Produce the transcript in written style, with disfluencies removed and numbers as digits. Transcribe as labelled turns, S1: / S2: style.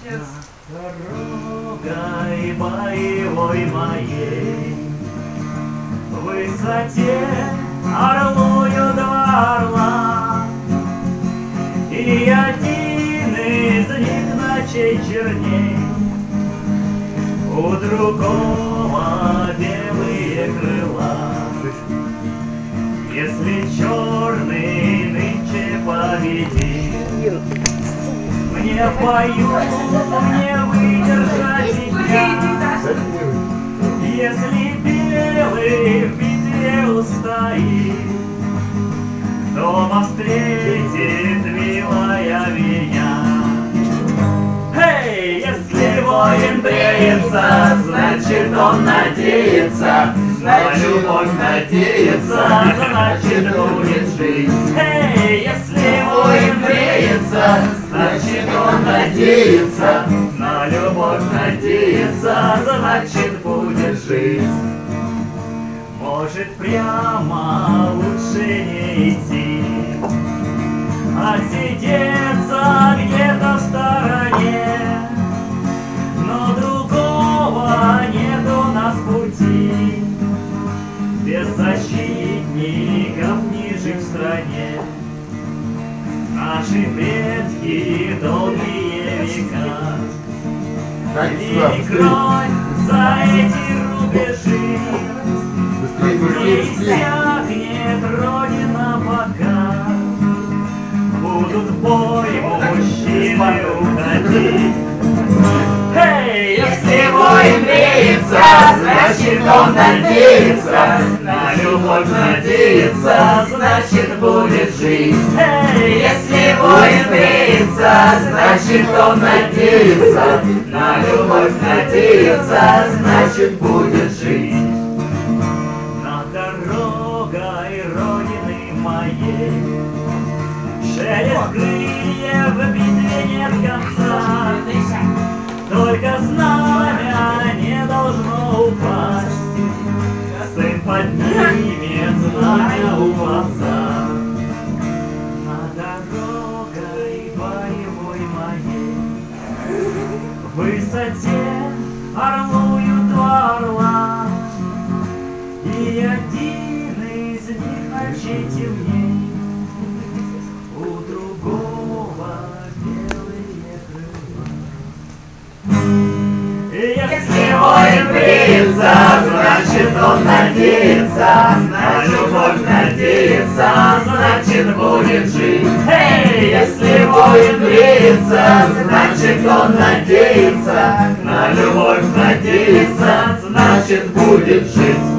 S1: Дорогой боевой моей, в высоте орлую два орла, и один из них ночей черней, у другого белые крыла. Если черный нынче победит, мне поют, не выдержать тебя. Если белый в битве устоит, дома встретит милая меня. Эй, если воин бреется, значит он надеется, на любовь надеется, значит будет жить. Эй, если воин бреется, значит он надеется, на любовь надеется, значит будет жить. Может, прямо лучше не идти, а сидеться где-то в стороне, но другого нет у нас пути, без защитников не жить в стране. Наши предки долгие века лили кровь за эти рубежи, не иссякнет Родина пока будут в бой мужчины уходить. Эй, если воин бреется, значит он надеется, на любовь надеется, значит будет жить. Эй, если воин бреется, значит он надеется, на любовь надеется, значит будет жить. Над дорогой Родины моей шелест крыльев в битве нет конца, только знамя не должно упасть, сын поднимет знамя у отца. Над дорогой боевой моей, в высоте орлую два орла, и один из них ночей темней, у другого белые крыла. И если воин бреется, значит он надеется, на любовь надеется, значит будет жить. Эй, если воин бреется, значит он надеется, на любовь надеется, значит будет жить.